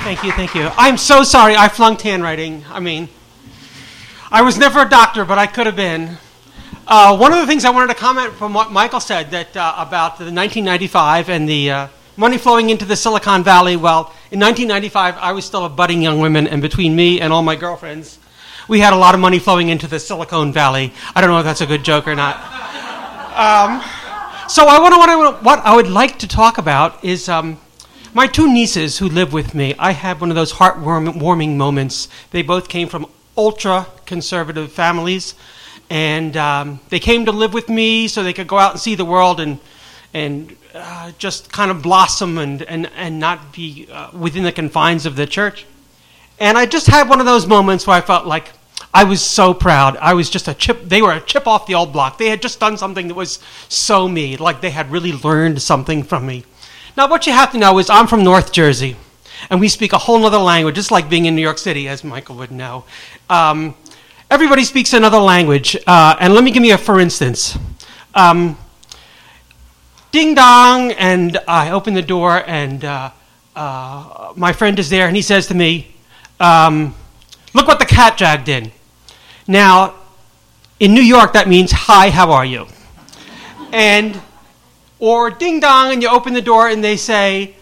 Thank you, thank you. I'm so sorry I flunked handwriting. I mean, I was never a doctor, but I could have been. One of the things I wanted to comment from what Michael said that about the 1995 and the money flowing into the Silicon Valley. Well, in 1995, I was still a budding young woman, and between me and all my girlfriends, we had a lot of money flowing into the Silicon Valley. I don't know if that's a good joke or not. So what I would like to talk about is my two nieces who live with me. I had one of those heartwarming moments. They both came from ultra-conservative families, and they came to live with me so they could go out and see the world and just kind of blossom and not be within the confines of the church. And I just had one of those moments where I felt like I was so proud. I was just they were a chip off the old block. They had just done something that was so me, like they had really learned something from me. Now, what you have to know is I'm from North Jersey, and we speak a whole other language, just like being in New York City, as Michael would know. Everybody speaks another language, and let me give you a for instance. Ding dong, and I open the door, and my friend is there, and he says to me, look what the cat dragged in. Now, in New York, that means, hi, how are you? Or ding dong, and you open the door, and they say,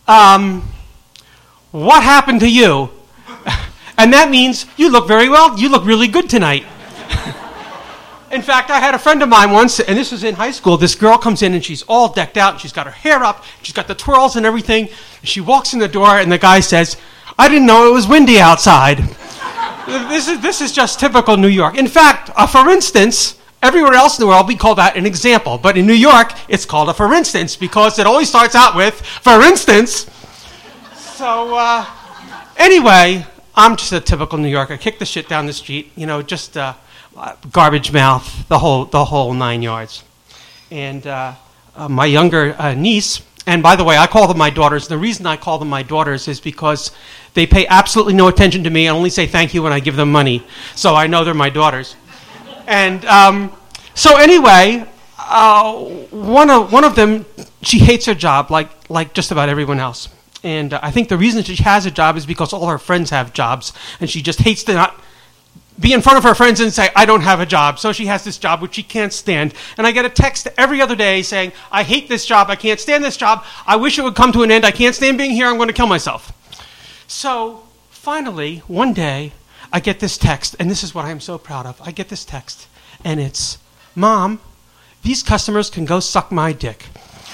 what happened to you? And that means, you look very well, you look really good tonight. In fact, I had a friend of mine once, and this was in high school. This girl comes in, and she's all decked out, and she's got her hair up, she's got the twirls and everything. She walks in the door, and the guy says, I didn't know it was windy outside. This is just typical New York. In fact, for instance, everywhere else in the world we call that an example. But in New York, it's called a for instance because it always starts out with, for instance. So anyway, I'm just a typical New Yorker. Kick the shit down the street, just garbage mouth, the whole 9 yards. And my younger niece, and by the way, I call them my daughters. The reason I call them my daughters is because they pay absolutely no attention to me and only say thank you when I give them money. So I know they're my daughters. And so anyway, one of them, she hates her job like just about everyone else. And I think the reason she has a job is because all her friends have jobs, and she just hates to not be in front of her friends and say, I don't have a job. So she has this job which she can't stand. And I get a text every other day saying, I hate this job. I can't stand this job. I wish it would come to an end. I can't stand being here. I'm going to kill myself. So finally, one day, I get this text, and this is what I'm so proud of. I get this text, and it's, Mom, these customers can go suck my dick.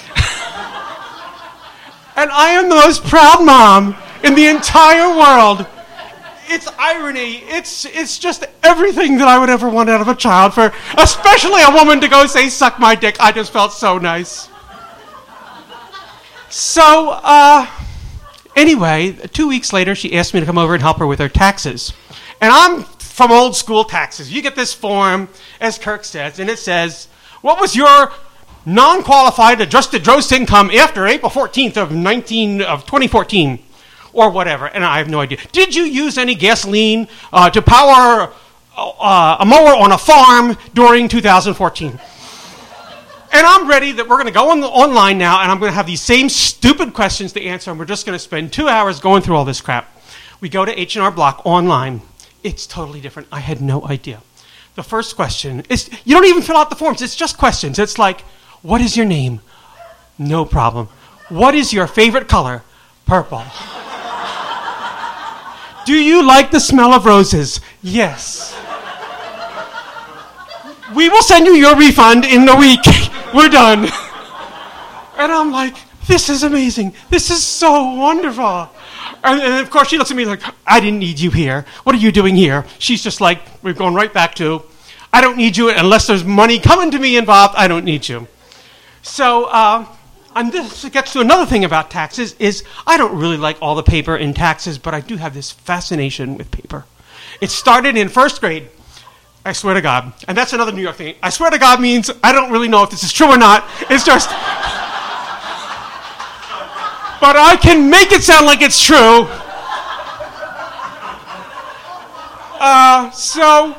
And I am the most proud mom in the entire world. It's irony. It's just everything that I would ever want out of a child, for especially a woman to go say, suck my dick. I just felt so nice. So, anyway, 2 weeks later, she asked me to come over and help her with her taxes. And I'm from old school taxes. You get this form, as Kirk says, and it says, what was your non-qualified adjusted gross income after April 14th of 2014? Or whatever, and I have no idea. Did you use any gasoline to power a mower on a farm during 2014? And I'm ready that we're going to go online now, and I'm going to have these same stupid questions to answer, and we're just going to spend 2 hours going through all this crap. We go to H&R Block online. It's totally different. I had no idea. The first question is, you don't even fill out the forms. It's just questions. It's like, what is your name? No problem. What is your favorite color? Purple. Do you like the smell of roses? Yes. We will send you your refund in a week. We're done. And I'm like, this is amazing. This is so wonderful. And of course she looks at me like, I didn't need you here. What are you doing here? She's just like, we're going right back to, I don't need you unless there's money coming to me involved. I don't need you. So, and this gets to another thing about taxes, is I don't really like all the paper in taxes, but I do have this fascination with paper. It started in first grade, I swear to God. And that's another New York thing. I swear to God means I don't really know if this is true or not. It's just, but I can make it sound like it's true. So,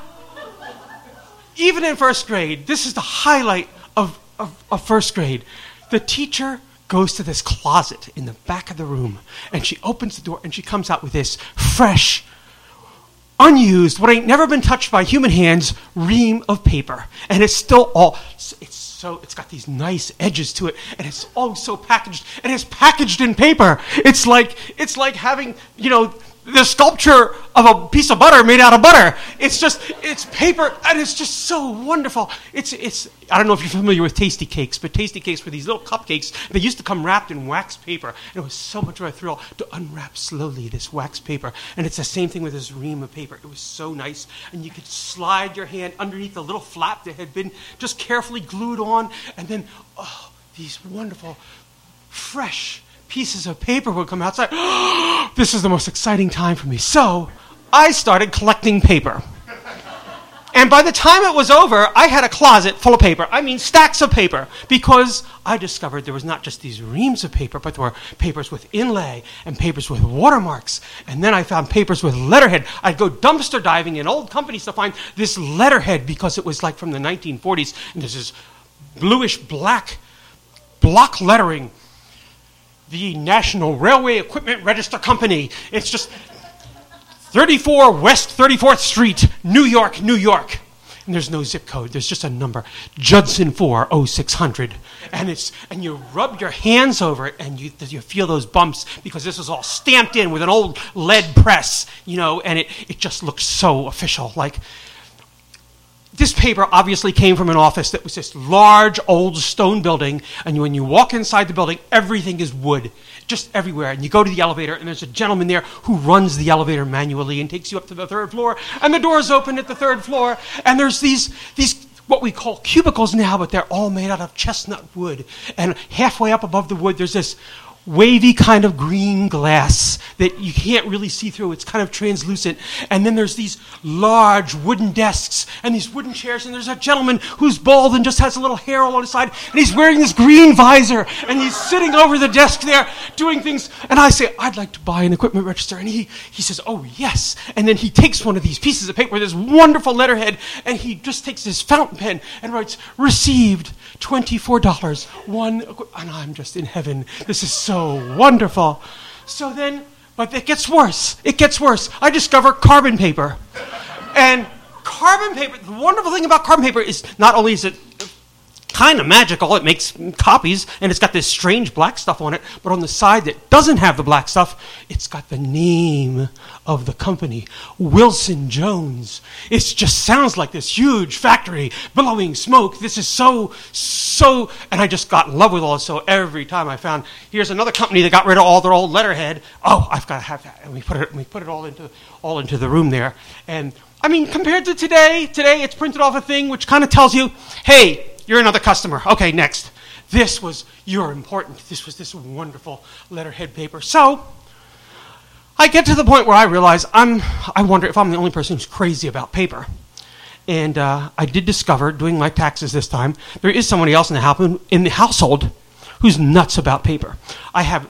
even in first grade, this is the highlight of first grade. The teacher goes to this closet in the back of the room, and she opens the door, and she comes out with this fresh, unused, what ain't never been touched by human hands, ream of paper. And it's still all, it's got these nice edges to it, and it's all so packaged, and it's packaged in paper. It's like having, the sculpture of a piece of butter made out of butter. It's paper, and it's just so wonderful. I don't know if you're familiar with Tasty Cakes, but Tasty Cakes were these little cupcakes. They used to come wrapped in wax paper, and it was so much of a thrill to unwrap slowly this wax paper. And it's the same thing with this ream of paper. It was so nice, and you could slide your hand underneath the little flap that had been just carefully glued on, and then, these wonderful, fresh pieces of paper would come outside. This is the most exciting time for me. So I started collecting paper. And by the time it was over, I had a closet full of paper. I mean, stacks of paper. Because I discovered there was not just these reams of paper, but there were papers with inlay and papers with watermarks. And then I found papers with letterhead. I'd go dumpster diving in old companies to find this letterhead because it was like from the 1940s. And there's this bluish black block lettering. The National Railway Equipment Register Company. It's just 34 West 34th Street, New York, New York. And there's no zip code. There's just a number, Judson 40600. And you rub your hands over it, and you feel those bumps because this is all stamped in with an old lead press, and it just looks so official. Like, this paper obviously came from an office that was this large, old stone building, and when you walk inside the building, everything is wood, just everywhere. And you go to the elevator, and there's a gentleman there who runs the elevator manually and takes you up to the third floor, and the doors open at the third floor, and there's these what we call cubicles now, but they're all made out of chestnut wood. And halfway up above the wood, there's this wavy kind of green glass that you can't really see through. It's kind of translucent. And then there's these large wooden desks and these wooden chairs, and there's a gentleman who's bald and just has a little hair all on his side, and he's wearing this green visor, and he's sitting over the desk there doing things. And I say, I'd like to buy an equipment register. And he says, oh, yes. And then he takes one of these pieces of paper with this wonderful letterhead, and he just takes his fountain pen and writes, received $24, and I'm just in heaven. This is so wonderful. So then, but it gets worse. It gets worse. I discover carbon paper. And carbon paper, the wonderful thing about carbon paper is not only is it kind of magical, it makes copies, and it's got this strange black stuff on it, but on the side that doesn't have the black stuff, it's got the name of the company, Wilson Jones. It just sounds like this huge factory billowing smoke. This is so, and I just got in love with all this. So every time I found, here's another company that got rid of all their old letterhead. Oh, I've got to have that. And we put it all into the room there. And I mean, compared to today it's printed off a thing which kind of tells you, hey, you're another customer. Okay, next. You're important. This was this wonderful letterhead paper. So I get to the point where I realize I wonder if I'm the only person who's crazy about paper. And I did discover, doing my taxes this time, there is somebody else in the household who's nuts about paper. I have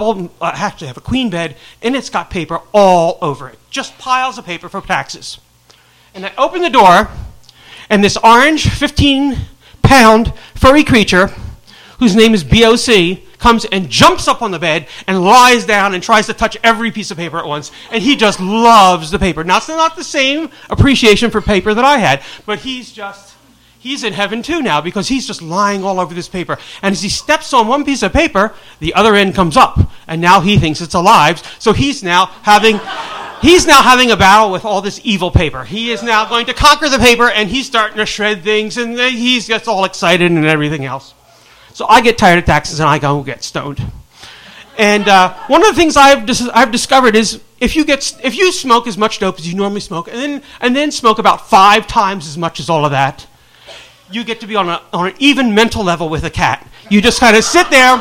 a queen bed, and it's got paper all over it. Just piles of paper for taxes. And I open the door, and this orange 15-pound furry creature, whose name is BOC, comes and jumps up on the bed and lies down and tries to touch every piece of paper at once. And he just loves the paper. Now, it's not the same appreciation for paper that I had, but he's in heaven too now because he's just lying all over this paper. And as he steps on one piece of paper, the other end comes up. And now he thinks it's alive. So he's now having a battle with all this evil paper. He is now going to conquer the paper, and he's starting to shred things, and he gets all excited and everything else. So I get tired of taxes, and I go get stoned. And one of the things I've discovered is if you smoke as much dope as you normally smoke, and then smoke about 5 times as much as all of that, you get to be on an even mental level with a cat. You just kind of sit there.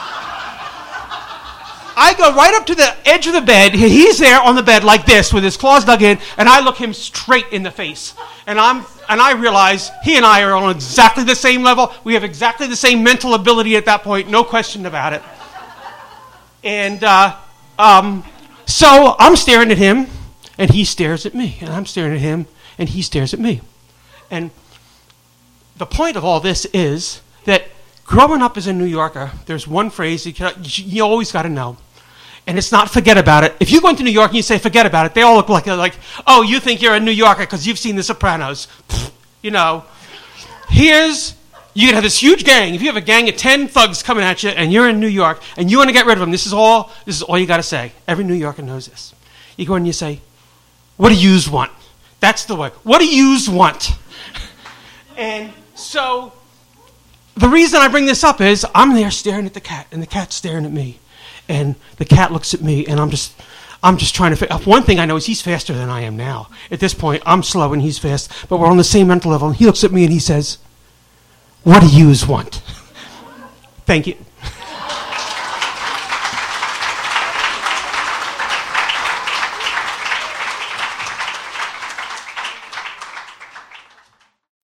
I go right up to the edge of the bed. He's there on the bed like this with his claws dug in, and I look him straight in the face. And I realize he and I are on exactly the same level. We have exactly the same mental ability at that point, no question about it. And so I'm staring at him, and he stares at me. And I'm staring at him, and he stares at me. And the point of all this is that Growing up as a New Yorker, there's one phrase you always got to know. And it's not forget about it. If you go into New York and you say forget about it, they all look like oh, you think you're a New Yorker because you've seen The Sopranos. You know, you can have this huge gang. If you have a gang of 10 thugs coming at you and you're in New York and you want to get rid of them, this is all you got to say. Every New Yorker knows this. You go in and you say, what do yous want? That's the way. What do yous want? And so the reason I bring this up is I'm there staring at the cat and the cat's staring at me. And the cat looks at me, and I'm just trying to figure out. One thing I know is he's faster than I am now. At this point, I'm slow and he's fast, but we're on the same mental level. He looks at me and he says, what do yous want? Thank you.